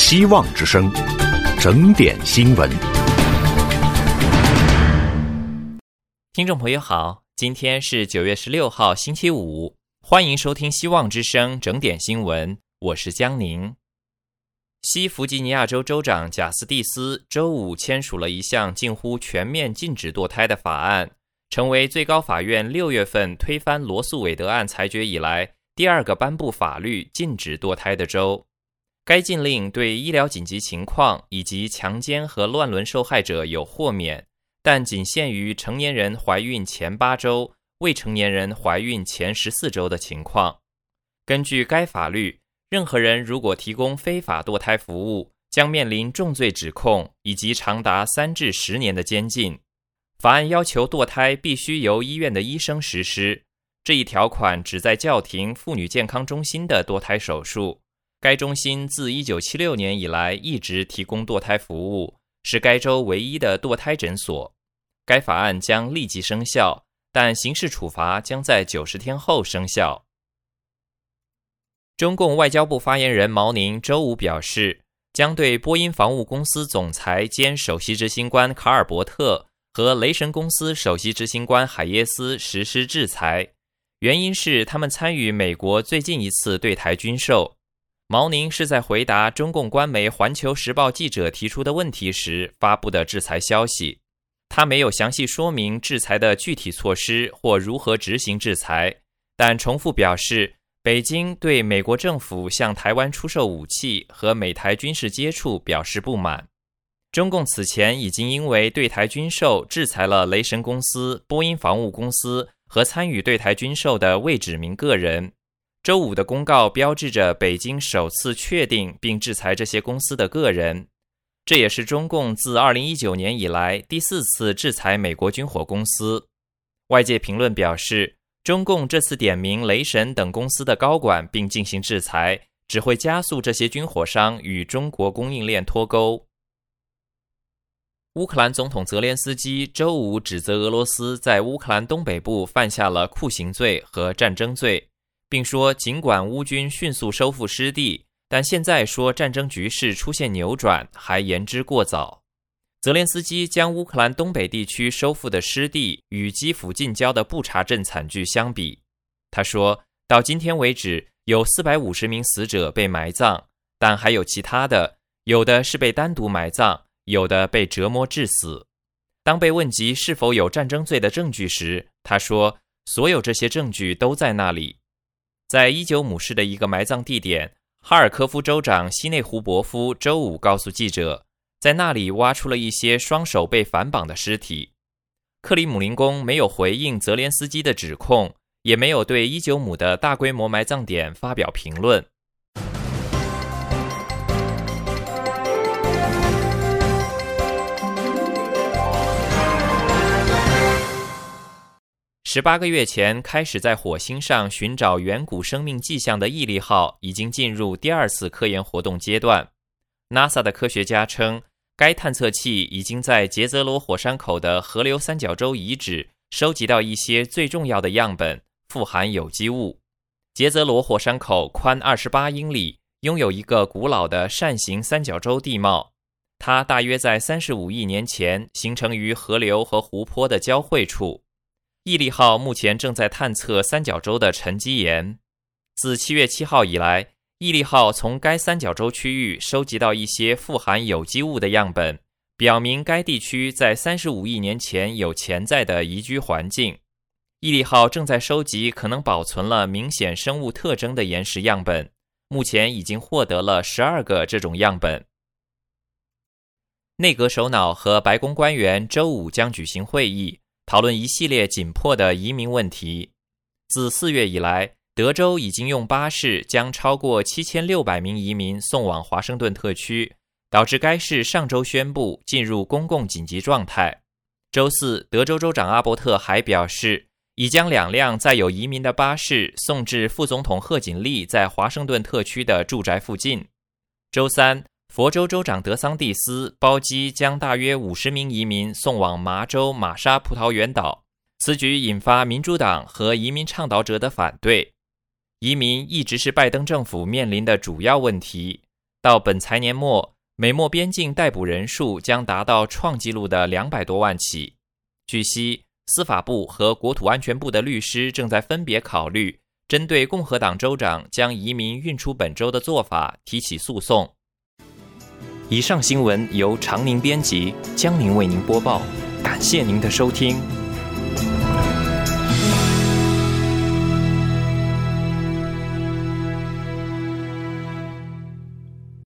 希望之声，整点新闻。 听众朋友好，今天是9月16号星期五，欢迎收听希望之声整点新闻，我是江宁。西弗吉尼亚州州长贾斯蒂斯周五签署了一项近乎全面禁止堕胎的法案，成为最高法院6月份推翻罗诉韦德案裁决以来第二个颁布法律禁止堕胎的州。该禁令对医疗紧急情况以及强奸和乱伦受害者有豁免，但仅限于成年人怀孕前8周、未成年人怀孕前14周的情况。根据该法律，任何人如果提供非法堕胎服务，将面临重罪指控以及长达3至10年的监禁。法案要求堕胎必须由医院的医生实施，这一条款只在叫停妇女健康中心的堕胎手术。该中心自1976年以来一直提供堕胎服务，是该州唯一的堕胎诊所。该法案将立即生效，但刑事处罚将在90天后生效。中共外交部发言人毛宁周五表示，将对波音防务公司总裁兼首席执行官卡尔伯特和雷神公司首席执行官海耶斯实施制裁，原因是他们参与美国最近一次对台军售。毛宁是在回答中共官媒《环球时报》记者提出的问题时发布的制裁消息。他没有详细说明制裁的具体措施或如何执行制裁，但重复表示，北京对美国政府向台湾出售武器和美台军事接触表示不满。中共此前已经因为对台军售制裁了雷神公司、波音防务公司和参与对台军售的未指明个人。周五的公告标志着北京首次确定并制裁这些公司的个人，这也是中共自2019年以来第4次制裁美国军火公司。外界评论表示，中共这次点名雷神等公司的高管并进行制裁，只会加速这些军火商与中国供应链脱钩。乌克兰总统泽连斯基周五指责俄罗斯在乌克兰东北部犯下了酷刑罪和战争罪，并说尽管乌军迅速收复失地，但现在说战争局势出现扭转还言之过早。泽连斯基将乌克兰东北地区收复的失地与基辅近郊的布查镇惨剧相比。他说，到今天为止有450名死者被埋葬，但还有其他的，有的是被单独埋葬，有的被折磨致死。当被问及是否有战争罪的证据时，他说，所有这些证据都在那里。在伊久姆市的一个埋葬地点，哈尔科夫州长西内胡伯夫周五告诉记者，在那里挖出了一些双手被反绑的尸体。克里姆林宫没有回应泽连斯基的指控，也没有对伊久姆的大规模埋葬点发表评论。18个月前开始在火星上寻找远古生命迹象的毅力号已经进入第2次科研活动阶段。NASA 的科学家称，该探测器已经在杰泽罗火山口的河流三角洲遗址收集到一些最重要的样本，富含有机物。杰泽罗火山口宽28英里，拥有一个古老的扇形三角洲地貌，它大约在35亿年前形成于河流和湖泊的交汇处。毅力号目前正在探测三角洲的沉积岩。自7月7号以来，毅力号从该三角洲区域收集到一些富含有机物的样本，表明该地区在35亿年前有潜在的宜居环境。毅力号正在收集可能保存了明显生物特征的岩石样本，目前已经获得了12个这种样本。内阁首脑和白宫官员周五将举行会议，讨论一系列紧迫的移民问题。自4月以来，德州已经用巴士将超过7600名移民送往华盛顿特区，导致该市上周宣布进入公共紧急状态。周四，德州州长阿伯特还表示，已将2辆载有移民的巴士送至副总统贺锦丽在华盛顿特区的住宅附近。周三，佛州州长德桑蒂斯包机将大约50名移民送往麻州玛莎葡萄园岛，此举引发民主党和移民倡导者的反对。移民一直是拜登政府面临的主要问题。 到本财年末，美墨边境逮捕人数将达到创纪录的200多万起。据悉，司法部和国土安全部的律师正在分别考虑针对共和党州长将移民运出本州的做法提起诉讼。以上新闻由常宁编辑，江宁为您播报，感谢您的收听。